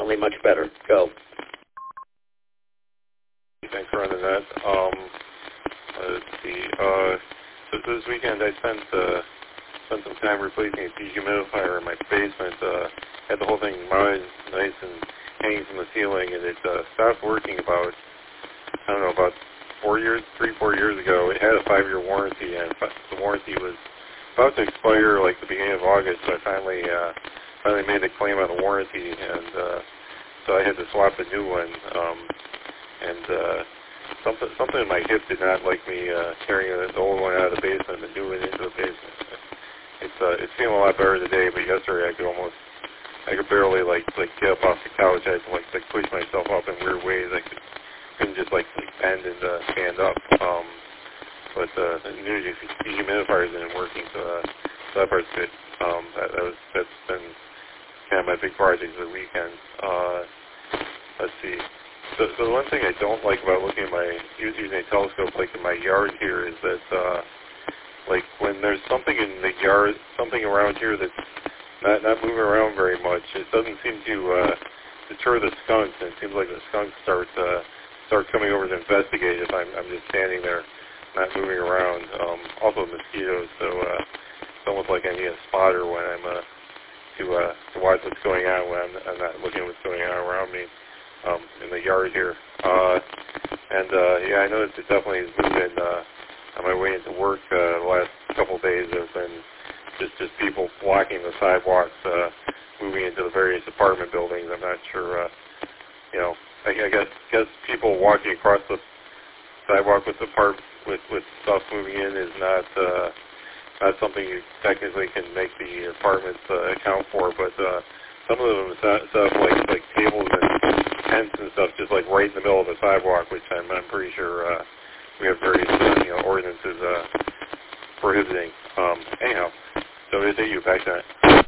definitely much better. Go. Thanks for running that. Let's see. So this weekend I spent some time replacing a dehumidifier in my basement. Had the whole thing mounted nice and hanging from the ceiling, and it stopped working about 4 years ago. It had a 5-year warranty, and the warranty was about to expire like the beginning of August. So I finally made a claim on the warranty, and so I had to swap a new one. Something in my hip did not like me carrying the old one out of the basement and the new one into the basement. It's feeling a lot better today, but yesterday I could barely get up off the couch. I had to like push myself up in weird ways. I couldn't just bend and stand up. But the new dehumidifier isn't working, so that part's good. That's been kind of my big project of the weekend. Let's see. So the one thing I don't like about looking at using a telescope in my yard here is that when there's something in the yard, something around here that's not moving around very much, it doesn't seem to deter the skunks, and it seems like the skunks start coming over to investigate if I'm just standing there not moving around. Also mosquitoes, so it's almost like I need a spotter when I'm to watch what's going on when I'm not looking at what's going on around me in the yard here. I noticed it definitely is moving on my way into work. The last couple of days there have been just people blocking the sidewalks, moving into the various apartment buildings. I'm not sure, I guess people walking across the sidewalk with stuff moving in is not something you technically can make the apartments account for, but some of them set up like tables and tents and stuff just right in the middle of the sidewalk, which I'm pretty sure we have various ordinances prohibiting. Anyhow, so it's you back to that.